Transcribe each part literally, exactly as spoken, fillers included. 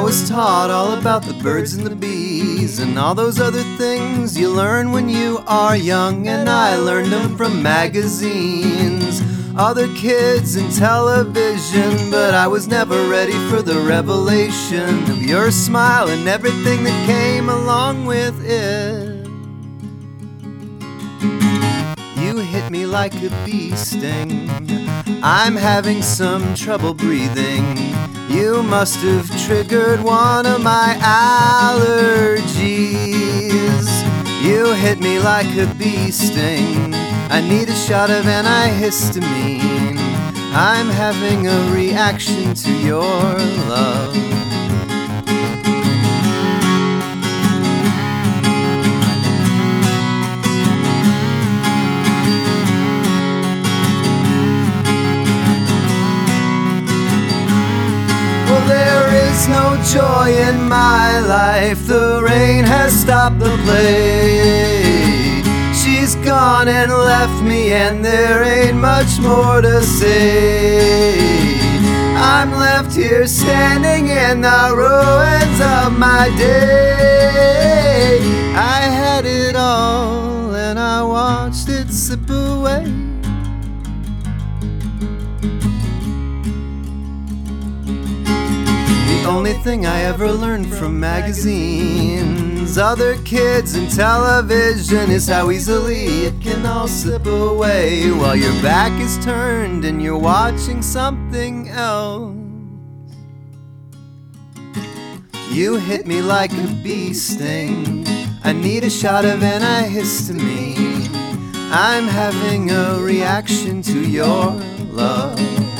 was taught all about the birds and the bees and all those other things you learn when you are young, and I learned them from magazines, other kids and television, but I was never ready for the revelation of your smile and everything that came along with it. You hit me like a bee sting. I'm having some trouble breathing. You must have triggered one of my allergies. You hit me like a bee sting. I need a shot of antihistamine. I'm having a reaction to your love. Well, there is no joy in my life. The rain has stopped the play. She's gone and left me, and there ain't much more to say. I'm left here standing in the ruins of my day. I had it all and I watched it slip away. The only thing I ever learned from magazines, other kids and television, is how easily it can all slip away while your back is turned and you're watching something else. You hit me like a bee sting. I need a shot of antihistamine. I'm having a reaction to your love.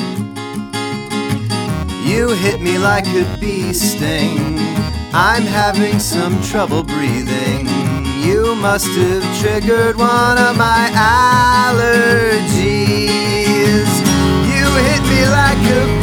You hit me like a bee sting. I'm having some trouble breathing. You must have triggered one of my allergies. You hit me like a